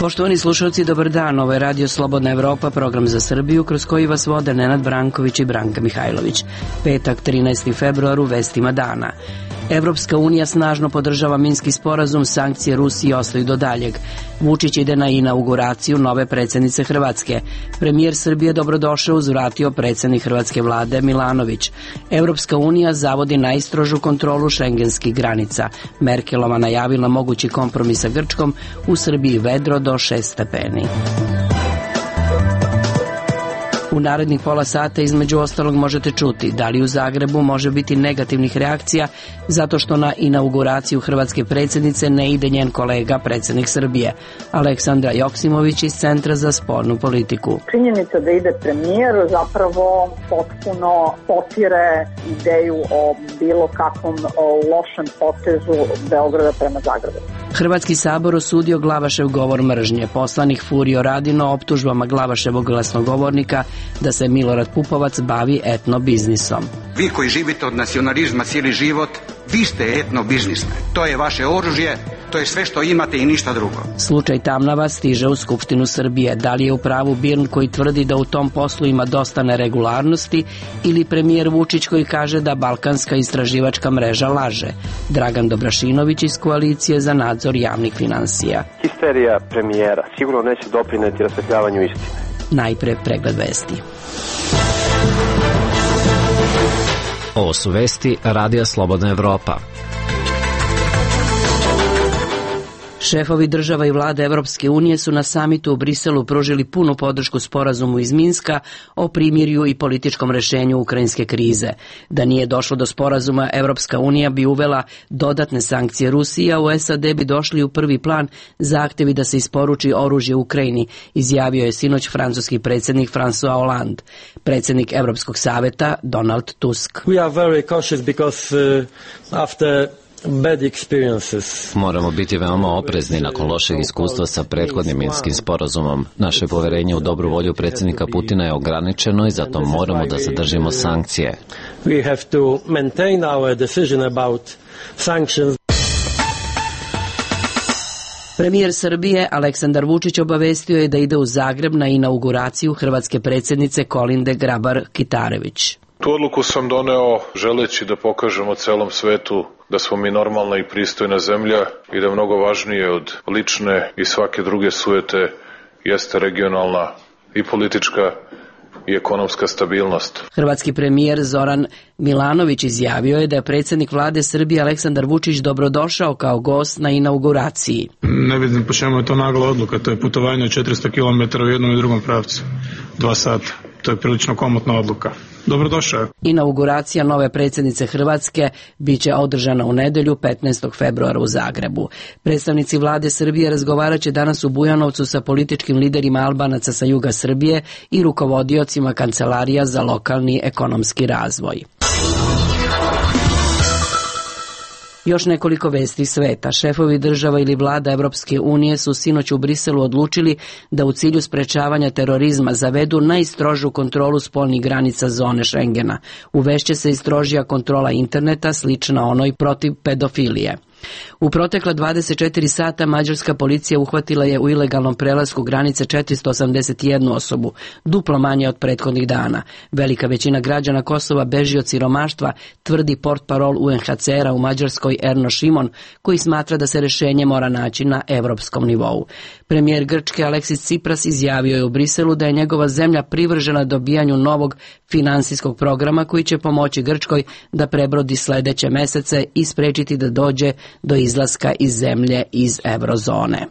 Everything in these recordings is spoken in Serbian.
Poštovani slušalci, dobar dan. Ovo je Radio Slobodna Evropa, program za Srbiju, kroz koji vas vode Nenad Branković i Branka Mihajlović. Petak, 13. februar, u vestima dana. Evropska unija snažno podržava Minski sporazum, sankcije Rusiji ostaju do daljeg. Vučić ide na inauguraciju nove predsjednice Hrvatske. Premijer Srbije dobrodošao uzvratio predsjednik hrvatske vlade Milanović. Evropska unija zavodi najstrožu kontrolu šengenskih granica. Merkelova najavila mogući kompromis sa Grčkom, u Srbiji vedro do 6 stepeni. U narednih pola sata između ostalog možete čuti da li u Zagrebu može biti negativnih reakcija zato što na inauguraciju hrvatske predsjednice ne ide njen kolega predsjednik Srbije, Aleksandra Joksimović iz Centra za spoljnu politiku. Činjenica da ide premijer zapravo potpuno potire ideju o bilo kakvom lošem potezu Beograda prema Zagrebu. Hrvatski sabor osudio Glavašev govor mržnje. Poslanik Furio Radin o optužbama Glavaševog glasnogovornika da se Milorad Pupovac bavi etnobiznisom. Vi koji živite od nacionalizma cijeli život, vi ste etnobiznismen. To je vaše oružje, to je sve što imate i ništa drugo. Slučaj Tamnava stiže u Skupštinu Srbije. Da li je u pravu Birn koji tvrdi da u tom poslu ima dosta neregularnosti ili premijer Vučić koji kaže da balkanska istraživačka mreža laže? Dragan Dobrašinović iz Koalicije za nadzor javnih finansija. Histerija premijera sigurno neće doprineti rasvetljavanju istine. Najpre pregled vesti. Ovo su vesti Radija Slobodna Evropa. Šefovi država i vlade Evropske unije su na samitu u Briselu pružili punu podršku sporazumu iz Minska o primirju i političkom rešenju ukrajinske krize. Da nije došlo do sporazuma, Evropska unija bi uvela dodatne sankcije Rusiji, a u SAD bi došli u prvi plan zahtevi da se isporuči oružje Ukrajini, izjavio je sinoć francuski predsjednik François Hollande. Predsjednik Evropskog saveta Donald Tusk. We are very cautious because after bad experiences. Moramo biti veoma oprezni nakon lošeg iskustva sa prethodnim Minskim sporazumom. Naše poverenje u dobru volju predsjednika Putina je ograničeno i zato moramo da zadržimo sankcije. We have to maintain our decision about sanctions. Premijer Srbije Aleksandar Vučić obavestio je da ide u Zagreb na inauguraciju hrvatske predsjednice Kolinde Grabar-Kitarović. Tu odluku sam doneo želeći da pokažemo celom svetu da smo mi normalna i pristojna zemlja i da mnogo važnije od lične i svake druge sujete jeste regionalna i politička i ekonomska stabilnost. Hrvatski premijer Zoran Milanović izjavio je da je predsjednik vlade Srbije Aleksandar Vučić dobrodošao kao gost na inauguraciji. Ne vidim po čemu je to nagla odluka, to je putovanje od 400 km u jednom i drugom pravcu, 2 sata. To je prilično komotna odluka. Dobrodošao. Inauguracija nove predsjednice Hrvatske biće održana u nedelju 15. februara u Zagrebu. Predstavnici vlade Srbije razgovarat će danas u Bujanovcu sa političkim liderima Albanaca sa juga Srbije i rukovodiocima kancelarija za lokalni ekonomski razvoj. Još nekoliko vesti sveta. Šefovi država ili vlada Evropske unije su sinoć u Briselu odlučili da u cilju sprečavanja terorizma zavedu najstrožu kontrolu spoljnih granica zone Schengena. Uvešće se i strožija kontrola interneta, slična onoj protiv pedofilije. U protekla 24 sata mađarska policija uhvatila je u ilegalnom prelasku granice 481 osobu, duplo manje od prethodnih dana. Velika većina građana Kosova beži od siromaštva, tvrdi portparol UNHCR-a u Mađarskoj Erno Šimon, koji smatra da se rešenje mora naći na evropskom nivou. Premijer Grčke Aleksis Tsipras izjavio je u Briselu da je njegova zemlja privržena dobijanju novog finansijskog programa koji će pomoći Grčkoj da prebrodi sledeće mesece i sprečiti da dođe do izlaska iz zemlje iz eurozone.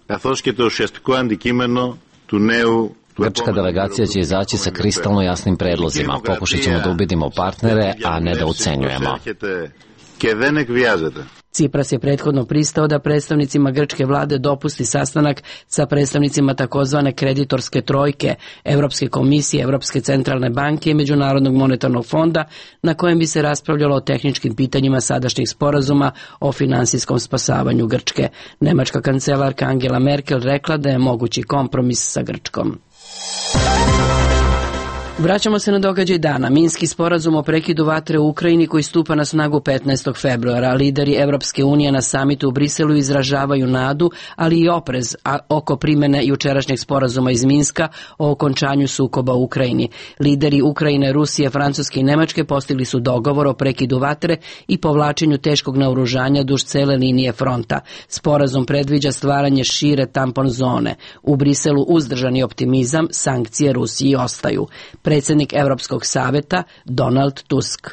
Grčka delegacija će izaći sa kristalno jasnim predlozima. Pokušat ćemo da ubedimo partnere, a ne da ucenjujemo. Tsipras je prethodno pristao da predstavnicima grčke vlade dopusti sastanak sa predstavnicima takozvane kreditorske trojke, Evropske komisije, Evropske centralne banke i Međunarodnog monetarnog fonda, na kojem bi se raspravljalo o tehničkim pitanjima sadašnjih sporazuma o finansijskom spasavanju Grčke. Nemačka kancelarka Angela Merkel rekla da je mogući kompromis sa Grčkom. Vraćamo se na događaj dana. Minski sporazum o prekidu vatre u Ukrajini koji stupa na snagu 15. februara. Lideri Evropske unije na samitu u Briselu izražavaju nadu, ali i oprez oko primene jučerašnjeg sporazuma iz Minska o okončanju sukoba u Ukrajini. Lideri Ukrajine, Rusije, Francuske i Nemačke postigli su dogovor o prekidu vatre i povlačenju teškog naoružanja duž cele linije fronta. Sporazum predviđa stvaranje šire tampon zone. U Briselu uzdržani optimizam, sankcije Rusiji ostaju. Predsjednik Europskog saveta Donald Tusk.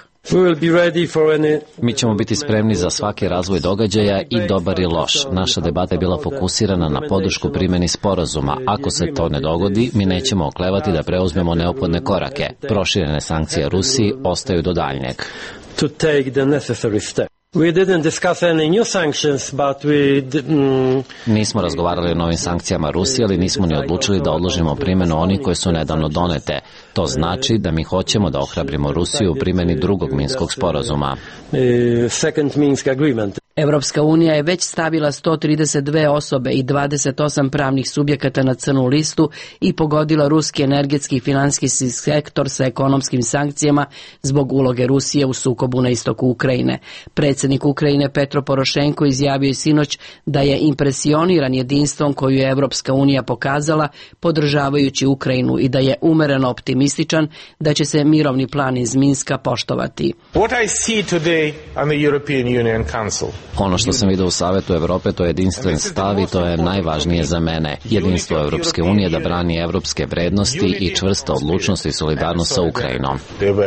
Mi ćemo biti spremni za svaki razvoj događaja, i dobar i loš. Naša debata je bila fokusirana na podršku primjeni sporazuma. Ako se to ne dogodi, mi nećemo oklevati da preuzmemo neophodne korake. Proširene sankcije Rusiji ostaju do daljnjeg. Nismo razgovarali o novim sankcijama Rusije, ali nismo ni odlučili da odložimo primjenu onih koje su nedavno donete. To znači da mi hoćemo da ohrabrimo Rusiju u primjeni drugog Minskog sporazuma. Evropska unija je već stavila 132 osobe i 28 pravnih subjekata na crnu listu i pogodila ruski energetski i financijski sektor sa ekonomskim sankcijama zbog uloge Rusije u sukobu na istoku Ukrajine. Predsjednik Ukrajine Petro Porošenko izjavio je sinoć da je impresioniran jedinstvom koju je Evropska unija pokazala podržavajući Ukrajinu i da je umereno optimističan da će se mirovni plan iz Minska poštovati. Ono što sam vidio u Savetu Evrope, to je jedinstven stav i to je najvažnije za mene. Jedinstvo Evropske unije da brani evropske vrednosti i čvrsta odlučnost i solidarnost sa Ukrajinom.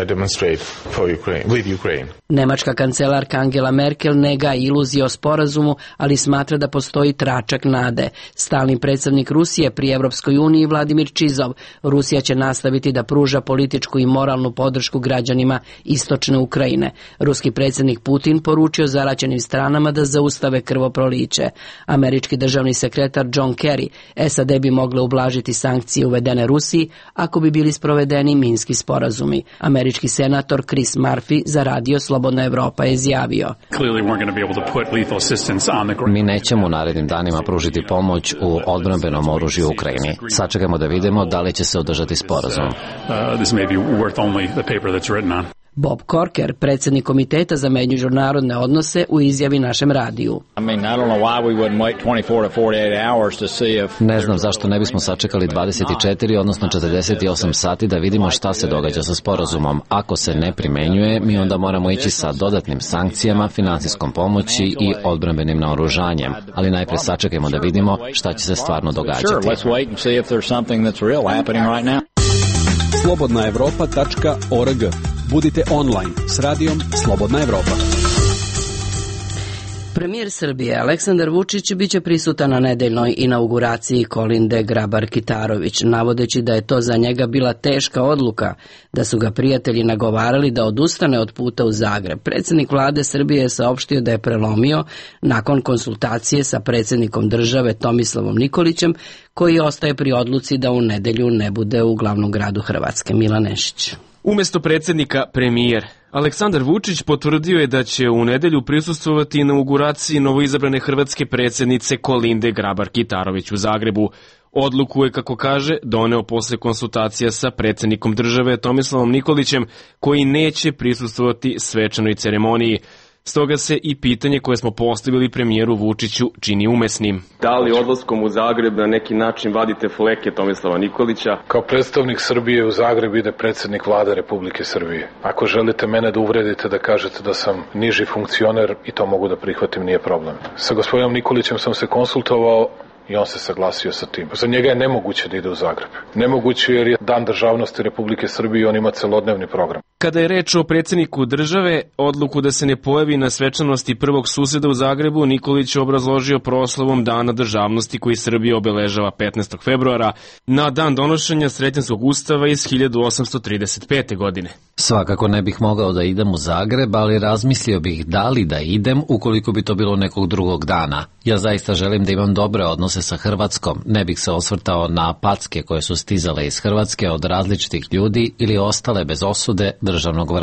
Nemačka kancelarka Angela Merkel nega iluzije o sporazumu, ali smatra da postoji tračak nade. Stalni predstavnik Rusije pri Evropskoj uniji Vladimir Čizov. Rusija će nastaviti da pruža političku i moralnu podršku građanima istočne Ukrajine. Ruski predsjednik Putin poručio zaraćenim stranama da zaustave krvoproliće. Američki državni sekretar John Kerry, SAD bi mogle ublažiti sankcije uvedene Rusiji ako bi bili sprovedeni Minski sporazumi. Američki senator Chris Murphy za radio Slobodna Evropa je izjavio: Mi nećemo u narednim danima pružiti pomoć u odbrambenom oružju u Ukrajini. Sačekajmo da vidimo da li će se održati sporazum. Bob Corker, predsjednik Komiteta za međunarodne odnose, u izjavi našem radiju. Ne znam zašto ne bismo sačekali 24, odnosno 48 sati da vidimo šta se događa sa sporazumom. Ako se ne primenjuje, mi onda moramo ići sa dodatnim sankcijama, finansijskom pomoći i odbrambenim naoružanjem. Ali najprije sačekajmo da vidimo šta će se stvarno događati. slobodnaevropa.org. Budite online s radijom Slobodna Evropa. Premijer Srbije Aleksandar Vučić biće prisutan na nedeljnoj inauguraciji Kolinde Grabar-Kitarović, navodeći da je to za njega bila teška odluka, da su ga prijatelji nagovarali da odustane od puta u Zagreb. Predsjednik vlade Srbije je saopštio da je prelomio nakon konsultacije sa predsjednikom države Tomislavom Nikolićem, koji ostaje pri odluci da u nedelju ne bude u glavnom gradu Hrvatske. Milan Nešić. Umjesto predsjednika premijer Aleksandar Vučić potvrdio je da će u nedelju prisustvovati inauguraciji novoizabrane hrvatske predsjednice Kolinde Grabar-Kitarović u Zagrebu. Odluku je, kako kaže, doneo posle konsultacija sa predsjednikom države Tomislavom Nikolićem, koji neće prisustvovati svečanoj ceremoniji. Stoga se i pitanje koje smo postavili premijeru Vučiću čini umesnim. Da li odlaskom u Zagreb na neki način vadite fleke Tomislava Nikolića? Kao predstavnik Srbije u Zagreb ide predsjednik vlade Republike Srbije. Ako želite mene da uvredite, da kažete da sam niži funkcioner, i to mogu da prihvatim, nije problem. Sa gospodinom Nikolićem sam se konsultovao i on se saglasio sa tim. Za njega je nemoguće da ide u Zagreb. Nemoguće jer je Dan državnosti Republike Srbije i on ima celodnevni program. Kada je reč o predsjedniku države, odluku da se ne pojavi na svečanosti prvog suseda u Zagrebu, Nikolić je obrazložio proslavom Dana državnosti koji Srbija obeležava 15. februara na dan donošenja Sretenskog ustava iz 1835. godine. Svakako ne bih mogao da idem u Zagreb, ali razmislio bih da li da idem ukoliko bi to bilo nekog drugog dana. Ja zaista želim da imam dobre odnose sa Hrvatskom, ne bih se osvrtao na packe koje su stizale iz Hrvatske od različitih ljudi ili ostale bez osude državnog vrha.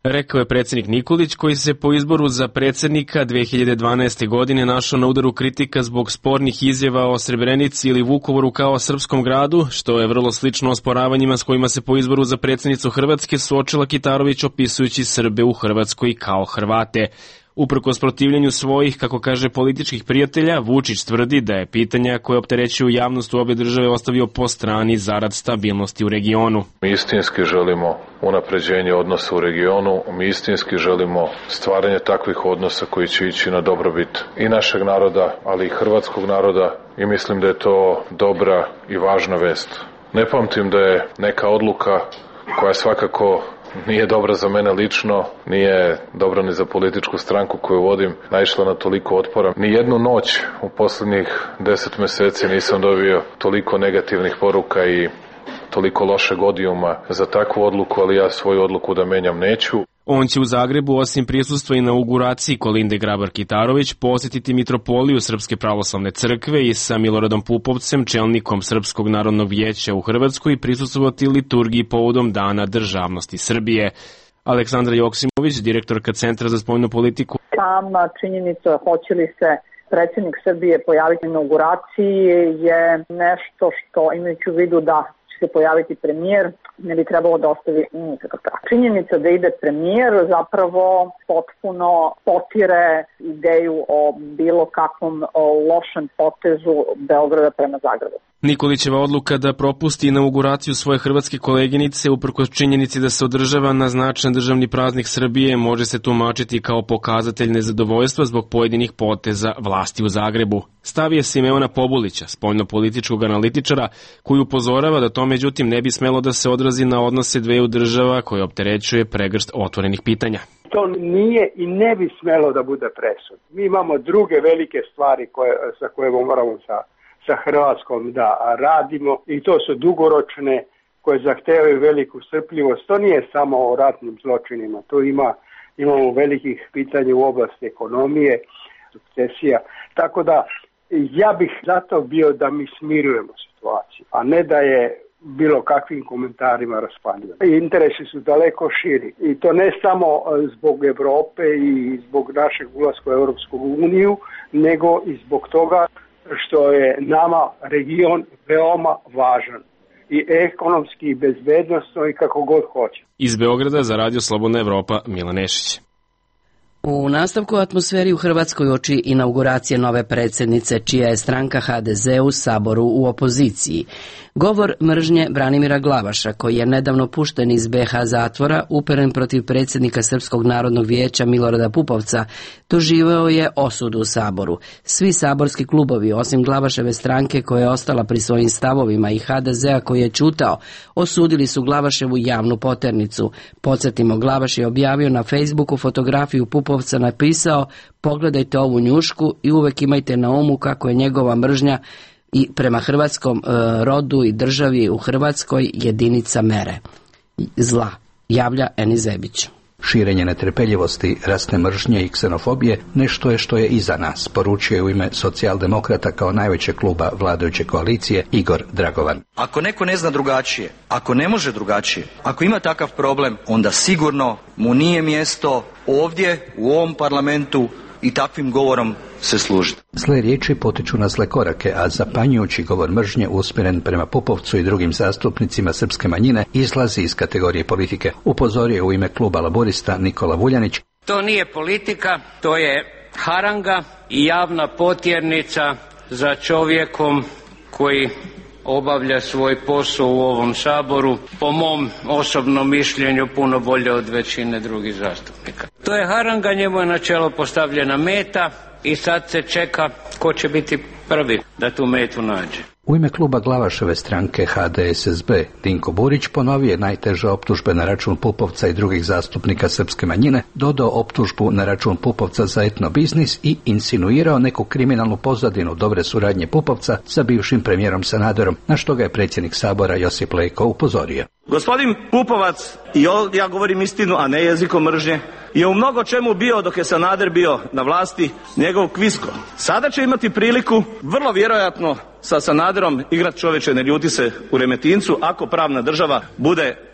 Rekao je predsjednik Nikolić, koji se po izboru za predsjednika 2012. godine našao na udaru kritika zbog spornih izjava o Srebrenici ili Vukovaru kao srpskom gradu, što je vrlo slično osporavanjima s kojima se po izboru za predsjednicu Hrvatske suočila Kitarović opisujući Srbe u Hrvatskoj kao Hrvate. Uprkos protivljenju svojih, kako kaže, političkih prijatelja, Vučić tvrdi da je pitanja koje opterećuju javnost u obje države ostavio po strani zarad stabilnosti u regionu. Mi istinski želimo unapređenje odnosa u regionu, mi istinski želimo stvaranje takvih odnosa koji će ići na dobrobit i našeg naroda, ali i hrvatskog naroda, i mislim da je to dobra i važna vest. Ne pamtim da je neka odluka koja svakako nije dobra za mene lično, nije dobra ni za političku stranku koju vodim, naišla na toliko otpora. Ni jednu noć u posljednjih 10 meseci nisam dobio toliko negativnih poruka i toliko lošeg odijuma za takvu odluku, ali ja svoju odluku da menjam neću. On će u Zagrebu, osim prisustva inauguraciji Kolinde Grabar-Kitarović, posjetiti mitropoliju Srpske pravoslavne crkve i sa Miloradom Pupovcem, čelnikom Srpskog narodnog vijeća u Hrvatskoj, prisustvovati liturgiji povodom Dana državnosti Srbije. Aleksandra Joksimović, direktorka Centra za spoljnu politiku. Sama činjenica hoće li se predsjednik Srbije pojaviti na inauguraciji je nešto što, imajući u vidu da se pojaviti premijer, ne bi trebalo da ostavi nikakav trag. Činjenica da ide premijer zapravo potpuno potire ideju o bilo kakvom lošem potezu Beograda prema Zagrebu. Nikolićeva odluka da propusti inauguraciju svoje hrvatske koleginice uprkos činjenici da se održava na značajan državni praznik Srbije može se tumačiti kao pokazatelj nezadovoljstva zbog pojedinih poteza vlasti u Zagrebu. Stav je Simeona Pobulića, spoljnopolitičkog analitičara, koji upozorava da to međutim ne bi smelo da se odrazi na odnose dveju država koje opterećuje pregršt otvorenih pitanja. To nije i ne bi smelo da bude presud. Mi imamo druge velike stvari sa koje moramo sa Hrvatskom da radimo i to su dugoročne koje zahtevaju veliku strpljivost. To nije samo o ratnim zločinima, to imamo velikih pitanja u oblasti ekonomije, sukcesija. Tako da ja bih zato bio da mi smirujemo situaciju, a ne da je bilo kakvim komentarima raspaljivano. Interesi su daleko širi i to ne samo zbog Evrope i zbog našeg ulaska u Europsku uniju, nego i zbog toga što je nama region veoma važan i ekonomski i bezbednosno i kako god hoće. Iz Beograda za Radio Slobodna Evropa, Milan Nešić. U nastavku atmosferi u Hrvatskoj oči inauguracije nove predsjednice, čija je stranka HDZ u Saboru u opoziciji. Govor mržnje Branimira Glavaša, koji je nedavno pušten iz BiH zatvora, uperen protiv predsjednika Srpskog narodnog vijeća Milorada Pupovca, doživeo je osudu u Saboru. Svi saborski klubovi, osim Glavaševe stranke koja je ostala pri svojim stavovima i HDZ-a koji je ćutao, osudili su Glavaševu javnu poternicu. Podsjetimo, Glavaš je objavio na Facebooku fotografiju Pupovca, napisao: "Pogledajte ovu njušku i uvek imajte na umu kako je njegova mržnja i prema hrvatskom rodu i državi u Hrvatskoj jedinica mere zla", javlja Eni Zebić. Širenje netrpeljivosti, rasne mržnje i ksenofobije nešto je što je iza nas, poručio je u ime Socijaldemokrata kao najvećeg kluba vladajuće koalicije Igor Dragovan. Ako neko ne zna drugačije, ako ne može drugačije, ako ima takav problem, onda sigurno mu nije mjesto ovdje u ovom parlamentu i takvim govorom se služiti. Zle riječi potiču na zle korake, a zapanjujući govor mržnje usmjeren prema Pupovcu i drugim zastupnicima srpske manjine izlazi iz kategorije politike, upozorio u ime kluba Laburista Nikola Vuljanić. To nije politika, to je haranga i javna potjernica za čovjekom koji obavlja svoj posao u ovom Saboru, po mom osobnom mišljenju puno bolje od većine drugih zastupnika. To je haranga, njemu je na čelo postavljena meta i sad se čeka ko će biti prvi da tu metu nađe. U ime kluba Glavaševe stranke HDSSB Dinko Burić ponovio je najteže optužbe na račun Pupovca i drugih zastupnika srpske manjine, dodao optužbu na račun Pupovca za etnobiznis i insinuirao neku kriminalnu pozadinu dobre suradnje Pupovca sa bivšim premijerom Sanaderom, na što ga je predsjednik Sabora Josip Leko upozorio. Gospodin Pupovac, i ja govorim istinu, a ne jezikom mržnje, je u mnogo čemu bio dok je Sanader bio na vlasti njegov kvisko. Sada će imati priliku, vrlo vjerojatno sa Sanaderom, igrat čoveče ne ljuti se u Remetincu, ako pravna država bude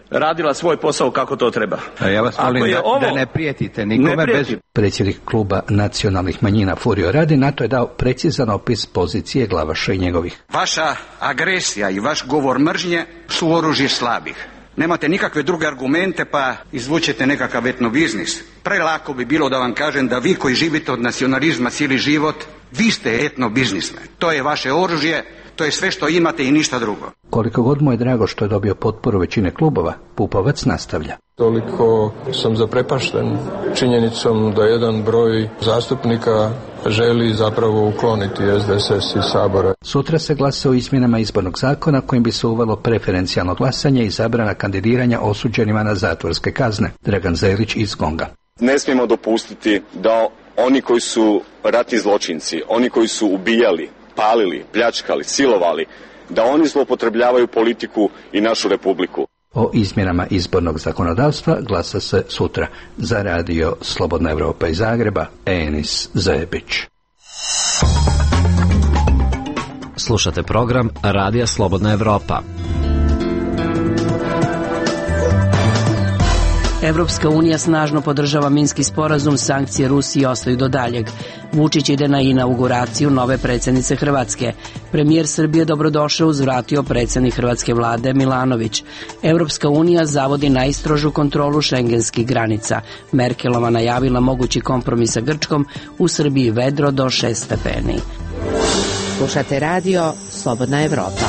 radila svoj posao kako to treba. Ja vas molim da ne prijetite nikome. Predsjednik kluba nacionalnih manjina Furio Radin na to je dao precizan opis pozicije Glavaša i njegovih. Vaša agresija i vaš govor mržnje su oružje slabih. Nemate nikakve druge argumente pa izvučete nekakav etnobiznis. Prelako bi bilo da vam kažem da vi koji živite od nacionalizma cijeli život, vi ste etnobiznismen. To je vaše oružje, to je sve što imate i ništa drugo. Koliko god mu je drago što je dobio potporu većine klubova, Pupovac nastavlja. Toliko sam zaprepašten činjenicom da jedan broj zastupnika želi zapravo ukloniti SDSS iz Sabora. Sutra se glasa o izmjenama izbornog zakona kojim bi se uvelo preferencijalno glasanje i zabrana kandidiranja osuđenima na zatvorske kazne. Dragan Zelić iz GONG-a. Ne smijemo dopustiti da oni koji su ratni zločinci, oni koji su ubijali, palili, pljačkali, silovali, da oni zloupotrebljavaju politiku i našu republiku. O izmjenama izbornog zakonodavstva glasa se sutra. Za radio Slobodna Evropa iz Zagreba, Enis Zebić. Slušate program Radija Slobodna Evropa. Evropska unija snažno podržava Minski sporazum, sankcije Rusiji ostaju do daljeg. Vučić ide na inauguraciju nove predsjednice Hrvatske. Premijer Srbije dobrodošao uzvratio predsjednik hrvatske vlade Milanović. Evropska unija zavodi najstrožu kontrolu šengenskih granica. Merkelova najavila mogući kompromis sa Grčkom, u Srbiji vedro do 6 stepeni. Slušate radio Slobodna Evropa.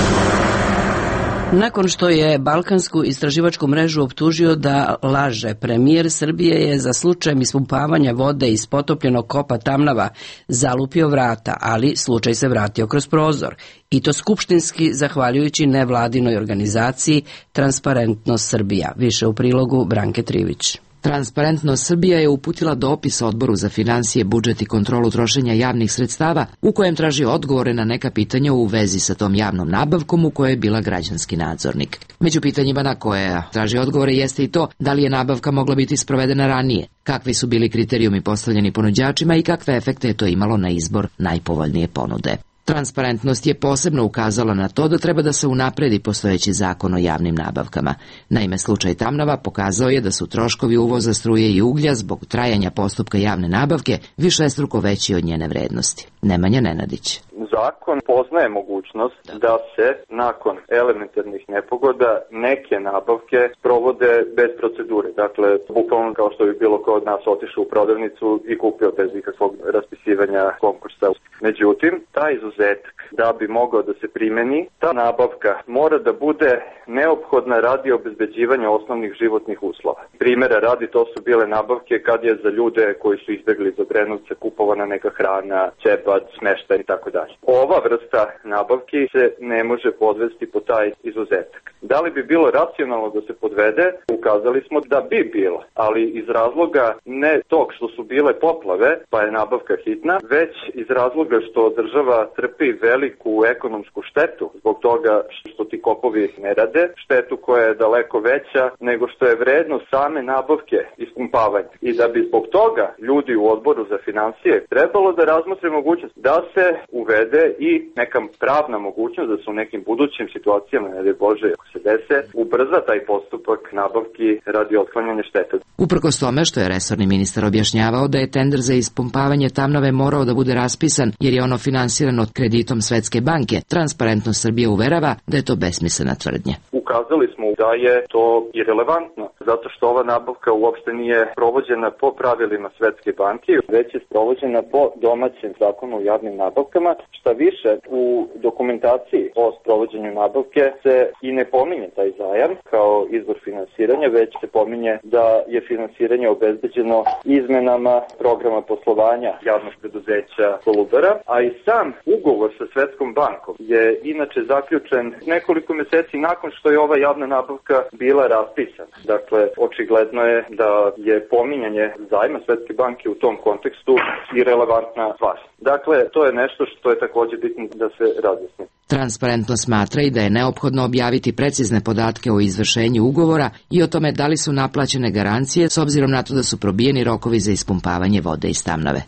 Nakon što je Balkansku istraživačku mrežu optužio da laže, premijer Srbije je za slučajem ispumpavanja vode iz potopljenog kopa Tamnava zalupio vrata, ali slučaj se vratio kroz prozor. I to skupštinski zahvaljujući nevladinoj organizaciji Transparentnost Srbija. Više u prilogu Branke Trivić. Transparentnost Srbija je uputila dopis Odboru za financije, budžet i kontrolu trošenja javnih sredstava u kojem traži odgovore na neka pitanja u vezi sa tom javnom nabavkom u kojoj je bila građanski nadzornik. Među pitanjima na koje traži odgovore jeste i to da li je nabavka mogla biti sprovedena ranije, kakvi su bili kriterijumi postavljeni ponuđačima i kakve efekte je to imalo na izbor najpovoljnije ponude. Transparentnost je posebno ukazala na to da treba da se unapredi postojeći zakon o javnim nabavkama. Naime, slučaj Tamnava pokazao je da su troškovi uvoza struje i uglja zbog trajanja postupka javne nabavke višestruko veći od njene vrednosti. Nemanja Nenadić. Zakon poznaje mogućnost da se nakon elementarnih nepogoda neke nabavke provode bez procedure. Dakle, bukvalno kao što bi bilo ko od nas otišao u prodavnicu i kupio bez ikakvog raspisivanja konkursa. Međutim, taj izuzetak da bi mogao da se primeni, ta nabavka mora da bude neophodna radi obezbeđivanja osnovnih životnih uslova. Primera radi, to su bile nabavke kad je za ljude koji su izbegli iz Obrenovca kupovana neka hrana, ćebad, smeštaj i tako dalje. Ova vrsta nabavki se ne može podvesti po taj izuzetak. Da li bi bilo racionalno da se podvede? Ukazali smo da bi bilo, ali iz razloga ne tog što su bile poplave, pa je nabavka hitna, već iz razloga što država trpi veliku ekonomsku štetu zbog toga što ti kopovi ne rade, štetu koja je daleko veća nego što je vrednost same nabavke ispumpavanja. I da bi zbog toga ljudi u Odboru za financije trebalo da razmotre mogućnost da se uvede i neka pravna mogućnost da se u nekim budućim situacijama, ne daj Bože, ako se dese, ubrza taj postupak nabavki radi otklanjanja štete. Uprkos tome što je resorni ministar objašnjavao da je tender za ispumpavanje Tamnave morao da bude raspisan jer je ono finansirano kreditom Svetske banke, Transparentnost Srbije uverava da je to besmislena tvrdnja. Ukazali smo da je to irelevantno, zato što ova nabavka uopšte nije provođena po pravilima Svetske banke, već je sprovođena po domaćem zakonu o javnim nabavkama. Šta više, u dokumentaciji o sprovođenju nabavke se i ne pominje taj zajam kao izvor finansiranja, već se pominje da je finansiranje obezbeđeno izmenama programa poslovanja javnog preduzeća Kolubara, a i sam ugovor sa Svetskom bankom je inače zaključen nekoliko meseci nakon što je ova javna nabavka bila raspisana. Dakle, očigledno je da je pominjanje zajma Svetske banke u tom kontekstu irelevantna stvar. Dakle, to je nešto što je također bitno da se razjasni. Transparentno smatra i da je neophodno objaviti precizne podatke o izvršenju ugovora i o tome da li su naplaćene garancije s obzirom na to da su probijeni rokovi za ispumpavanje vode iz Tamnave. Taj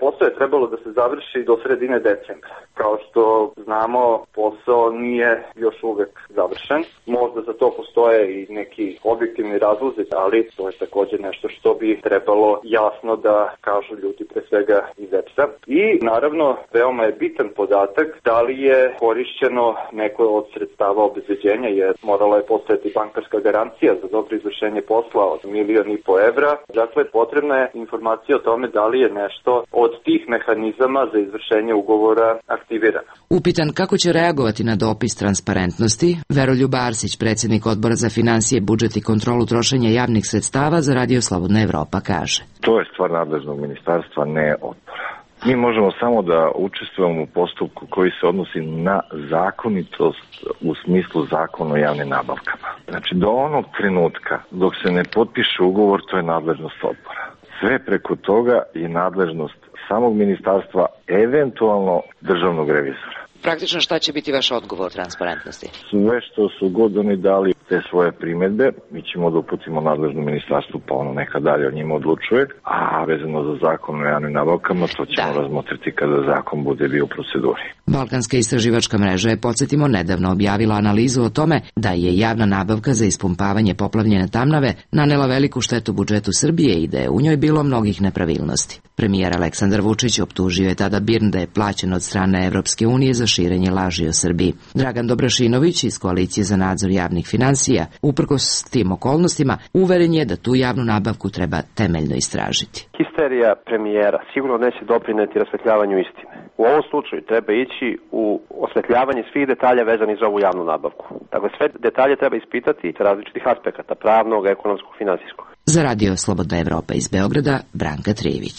posao je trebalo da se završi do sredine decembra. Kao što znamo, posao nije još uvek završen. Možda za to postoje i neki objektivni razlozi, ali to je takođe nešto što bi trebalo jasno da kažu ljudi pre svega iz EPS-a. I naravno, veoma je bitan podatak da li je korišćeno neko od sredstava obezbeđenja, jer morala je postojati bankarska garancija za dobro izvršenje posla od 1,5 miliona evra. Dakle, potrebna je informacija o tome da li je nešto od tih mehanizama za izvršenje ugovora aktivirano. Upitan kako će reagovati na dopis transparentnosti, Veroljub Arsić, predsjednik Odbora za financije, budžet i kontrolu trošenja javnih sredstava za Radio Slobodna Evropa, kaže: To je stvar nadležnog ministarstva, ne odbora. Mi možemo samo da učestvujemo u postupku koji se odnosi na zakonitost u smislu zakona o javnim nabavkama. Znači, do onog trenutka dok se ne potpiše ugovor, to je nadležnost odbora. Sve preko toga je nadležnost samog ministarstva, eventualno državnog revizora. Praktično šta će biti vaš odgovor transparentnosti? Sve što su god oni dali te svoje primedbe, mi ćemo da uputimo nadležno ministarstvu, pa ono neka dalje o njima odlučuje, a vezano za zakon o javnim nabavkama, to ćemo razmotriti kada zakon bude bio u proceduri. Balkanska istraživačka mreža je, podsjetimo, nedavno objavila analizu o tome da je javna nabavka za ispumpavanje poplavljene Tamnave nanela veliku štetu budžetu Srbije i da je u njoj bilo mnogih nepravilnosti. Premijer Aleksandar Vučić optužio je tada BIRN da je plaćen od strane Evropske unije za širenje laži o Srbiji. Dragan Dobrašinović iz Koalicije za nadzor javnih finansija, uprkos tim okolnostima, uveren je da tu javnu nabavku treba temeljno istražiti. Histerija premijera sigurno neće doprineti rasvetljavanju istine. U ovom slučaju treba ići u osvetljavanje svih detalja vezanih za ovu javnu nabavku. Dakle, sve detalje treba ispitati sa različitih aspekata, pravnog, ekonomskog, finansijskog. Za Radio Slobodna Evropa iz Beograda, Branka Trijević.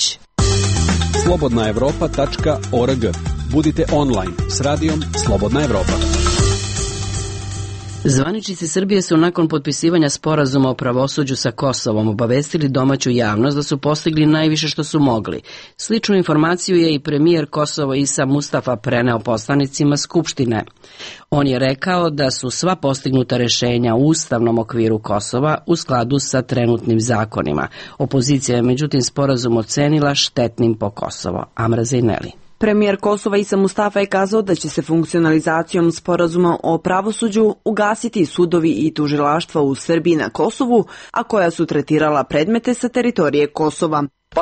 slobodnaevropa.org. Budite online s radijom Slobodna Evropa. Zvaničnici Srbije su nakon potpisivanja sporazuma o pravosuđu sa Kosovom obavestili domaću javnost da su postigli najviše što su mogli. Sličnu informaciju je i premijer Kosova Isa Mustafa preneo poslanicima Skupštine. On je rekao da su sva postignuta rešenja u ustavnom okviru Kosova u skladu sa trenutnim zakonima. Opozicija je međutim sporazum ocenila štetnim po Kosovo. Amra Zejneli. Premijer Kosova Isa Mustafa je kazao da će se funkcionalizacijom sporazuma o pravosuđu ugasiti sudovi i tužilaštva u Srbiji na Kosovu, a koja su tretirala predmete sa teritorije Kosova.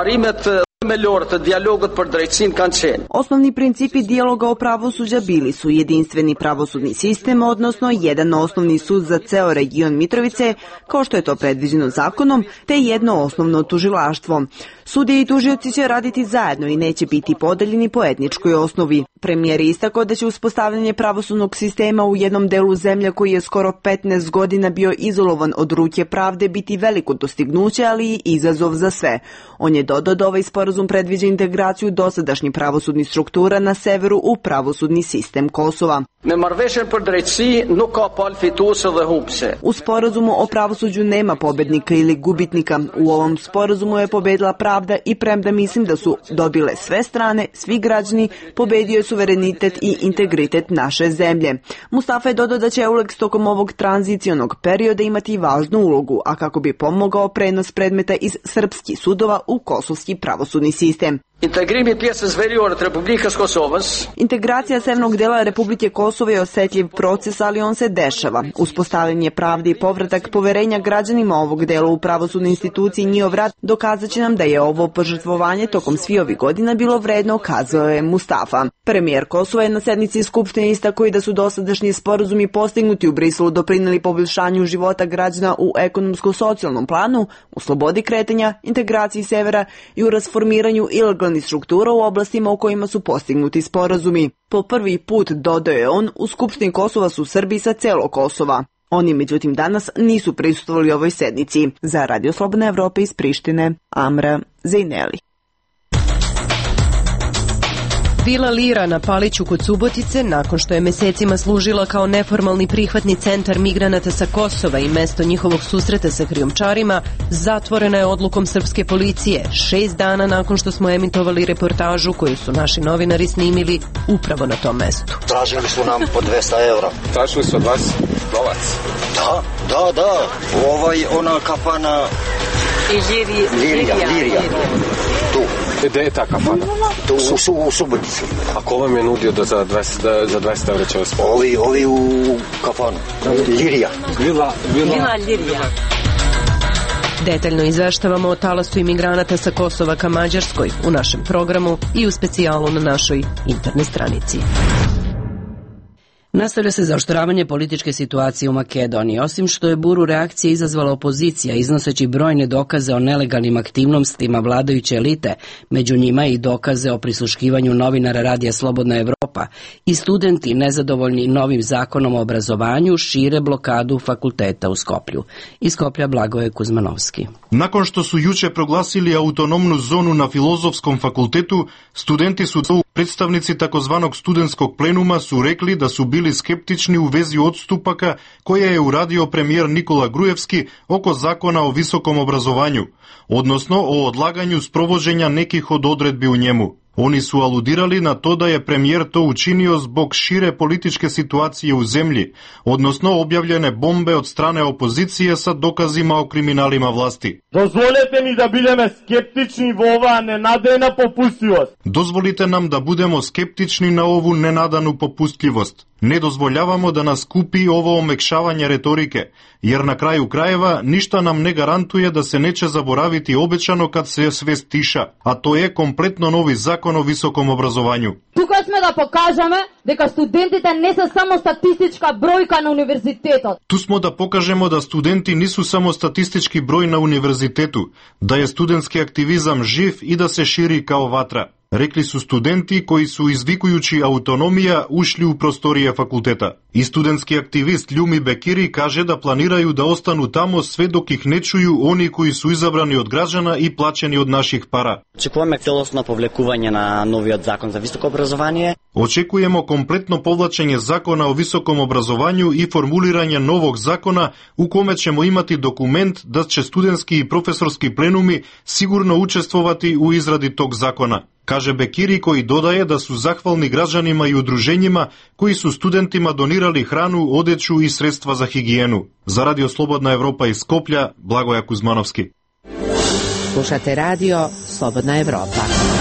Osnovni principi dijaloga o pravosuđa bili su jedinstveni pravosudni sistem, odnosno jedan osnovni sud za ceo region Mitrovice, kao što je to predviđeno zakonom, te jedno osnovno tužilaštvo. Sudije i tužioci će raditi zajedno i neće biti podeljeni po etničkoj osnovi. Premijer je istakao da će uspostavljanje pravosudnog sistema u jednom delu zemlje koji je skoro 15 godina bio izolovan od ruke pravde biti veliko dostignuće, ali i izazov za sve. On je dodao da ovaj sporazum predviđa integraciju dosadašnjih pravosudnih struktura na severu u pravosudni sistem Kosova. U sporazumu o pravosuđu nema pobednika ili gubitnika. U ovom sporazumu je pobedila pravda i premda mislim da su dobile sve strane, svi građani, pobedio je suverenitet i integritet naše zemlje. Mustafa je dodao da će EULEX tokom ovog tranzicionog perioda imati važnu ulogu, a kako bi pomogao prenos predmeta iz srpskih sudova u kosovski pravosudni sistem. Integracija severnog dela Republike Kosovo je osetljiv proces, ali on se dešava. Uspostavljanje pravde i povratak poverenja građanima ovog dela u pravosudne institucije i njihov rad dokazat će nam da je ovo požrtvovanje tokom svih ovih godina bilo vredno, kazao je Mustafa. Premijer Kosova je na sednici Skupštine istakao i da su dosadašnji sporazumi postignuti u Briselu doprineli poboljšanju života građana u ekonomsko-socijalnom planu, u slobodi kretanja, integraciji severa i u rasformiranju ilegalnih struktura u oblastima u kojima su postignuti sporazumi. Po prvi put, dodao je on, u Skupštini Kosova su Srbi sa celog Kosova. Oni, međutim, danas nisu prisustvovali ovoj sednici. Za Radio Slobodna Evropa iz Prištine, Amra Zejneli. Vila Lira na Paliću kod Subotice, nakon što je mesecima služila kao neformalni prihvatni centar migranata sa Kosova i mesto njihovog susreta sa krijumčarima, zatvorena je odlukom srpske policije 6 dana nakon što smo emitovali reportažu koju su naši novinari snimili upravo na tom mestu. Tražili su nam po 200 evra. Tražili su od vas novac? Da. Ona kafana... Lirija. Tu. Gde je ta kafana? U Subotici. A ko vam je nudio da za 200 evra će vas pomoći? Ovi u kafanu. Lirija. Vila Lirija. Detaljno izveštavamo o talasu imigranata sa Kosova ka Mađarskoj u našem programu i u specijalu na našoj internet stranici. Nastavlja se zaoštravanje političke situacije u Makedoniji. Osim što je buru reakcije izazvala opozicija, iznoseći brojne dokaze o nelegalnim aktivnostima vladajuće elite, među njima i dokaze o prisluškivanju novinara Radija Slobodna Evropa, i studenti nezadovoljni novim zakonom o obrazovanju šire blokadu fakulteta u Skoplju. Iz Skoplja Blagoje Kuzmanovski. Nakon što su juče proglasili autonomnu zonu na Filozofskom fakultetu, studenti su predstavnici takozvanog studentskog plenuma su rekli da su bili skeptični u vezi odstupaka koje je uradio premijer Nikola Grujevski oko zakona o visokom obrazovanju, odnosno o odlaganju sprovođenja nekih od odredbi u njemu. Oni su aludirali na to da je premijer to učinio zbog šire političke situacije u zemlji, odnosno objavljene bombe od strane opozicije sa dokazima o kriminalima vlasti. Dozvolite mi da budemo skeptični v ova nenadana popustljivost. Dozvolite nam da budemo skeptični na ovu nenadanu popustljivost. Ne dozvoljavamo da nas kupi ovo omekšavanje retorike, jer na kraju krajeva ništa nam ne garantuje da se neće zaboraviti obećano kad se sve stiša, a to je kompletno novi zakon o visokom obrazovanju. Tukaj sme da pokažeme дека студентите не се само статистичка бројка на универзитетот. Tu smo da pokažemo da studenti nisu samo statistički broj na univerzitetu, da je studentski aktivizam živ i da se širi kao vatra. Rekli su studenti koji su izvikujući autonomija ušli u prostorije fakulteta. I studentski aktivist Ljumi Bekiri kaže da planiraju da ostanu tamo sve dok ih ne čuju oni koji su izabrani od građana i plaćeni od naših para. Očekujemo celosno povлекување на новиот закон за високо образование. Očekujemo kompletno povlačenje zakona o visokom obrazovanju i formuliranje novog zakona u kome ćemo imati dokument da će studentski i profesorski plenumi sigurno učestvovati u izradi tog zakona, kaže Bekiri, koji dodaje da su zahvalni građanima i udruženjima koji su studentima donirali hranu, odeću i sredstva za higijenu. Za Radio Slobodna Evropa iz Skoplja, Blagoja Kuzmanovski. Slušate radio Slobodna Evropa.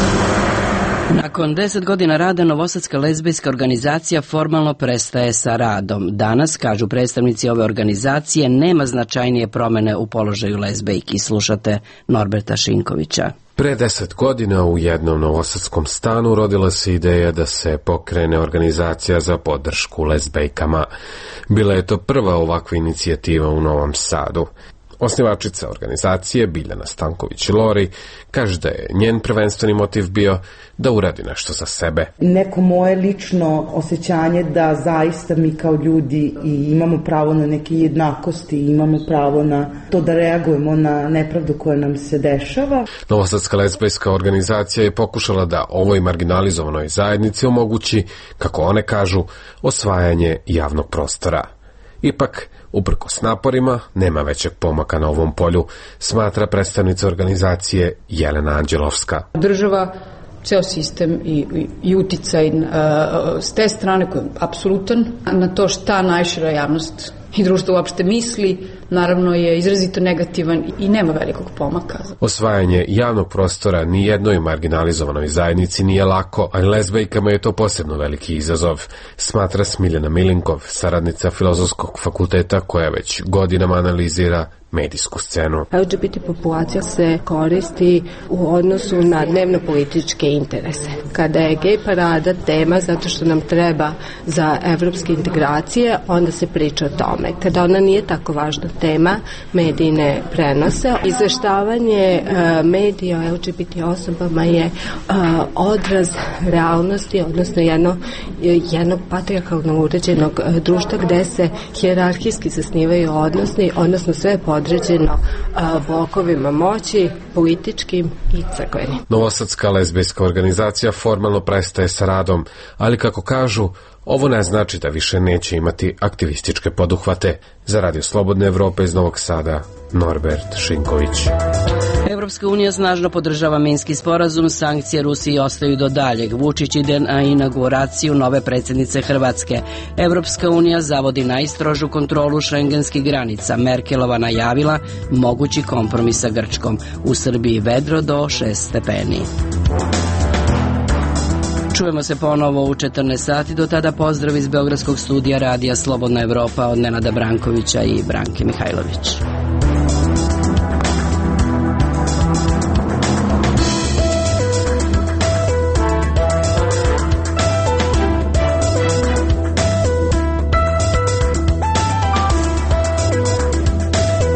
Nakon 10 godina rada Novosadska lezbijska organizacija formalno prestaje sa radom. Danas, kažu predstavnici ove organizacije, nema značajnije promene u položaju lezbejki. Slušate Norberta Šinkovića. Pre 10 godina u jednom novosadskom stanu rodila se ideja da se pokrene organizacija za podršku lezbejkama. Bila je to prva ovakva inicijativa u Novom Sadu. Osnivačica organizacije, Biljana Stanković-Lori, kaže da je njen prvenstveni motiv bio da uradi nešto za sebe. Neko moje lično osjećanje da zaista mi kao ljudi i imamo pravo na neke jednakosti, imamo pravo na to da reagujemo na nepravdu koja nam se dešava. Novosadska lezbejska organizacija je pokušala da ovoj marginalizovanoj zajednici omogući, kako one kažu, osvajanje javnog prostora. Ipak, uprkos naporima, nema većeg pomaka na ovom polju, smatra predstavnica organizacije Jelena Anđelovska. Država, ceo sistem i uticaj s te strane koji je apsolutan na to šta najšira javnost i društvo uopšte misli, naravno je izrazito negativan i nema velikog pomaka. Osvajanje javnog prostora ni jednoj marginalizovanoj zajednici nije lako, a lezbejkama je to posebno veliki izazov, smatra Smiljana Milinkov, saradnica Filozofskog fakulteta koja već godinama analizira medijsku scenu. LGBT populacija se koristi u odnosu na dnevno-političke interese. Kada je gej parada tema zato što nam treba za evropske integracije, onda se priča o tome. Kada ona nije tako važna tema, mediji ne prenose. Izveštavanje medija o LGBT osobama je odraz realnosti, odnosno jednog patrijarhalno uređenog društva gde se hijerarhijski zasnivaju odnosi, odnosno sve podređeno blokovima moći, političkim i crkvenim. Novosadska lezbijska organizacija formalno prestaje sa radom, ali kako kažu, ovo ne znači da više neće imati aktivističke poduhvate. Za Radio Slobodne Evrope iz Novog Sada, Norbert Šinković. Evropska unija snažno podržava Minski sporazum, sankcije Rusiji ostaju do daljeg. Vučić ide na inauguraciju nove predsjednice Hrvatske. Evropska unija zavodi najstrožu kontrolu šengenskih granica. Merkelova najavila mogući kompromis sa Grčkom. U Srbiji vedro do 6 stepeni. Čujemo se ponovo u 14 sati, do tada pozdrav iz Beogradskog studija Radija Slobodna Evropa od Nenada Brankovića i Branke Mihajlović.